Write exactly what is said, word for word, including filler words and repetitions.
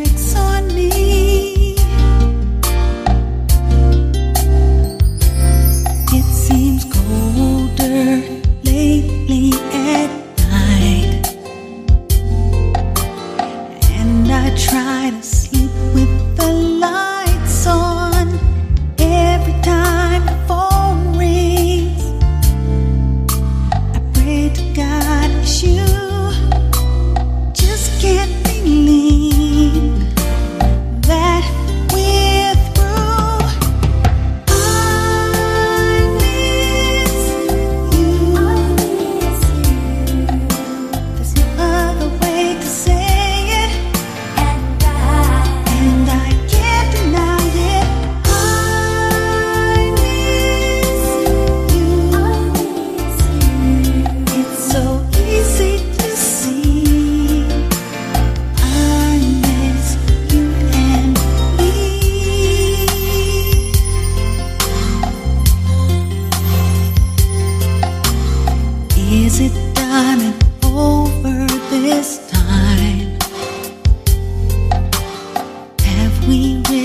tricks on me. It seems colder lately at night, and I try to sleep with the lights on. Every time the phone rings, I pray to God it's you. Just can't believe that we're through. I miss you. There's no other way to say it, and I and I can't deny it. I miss you. It's so easy to see. I miss you and me. Is it done and over this time? Have we really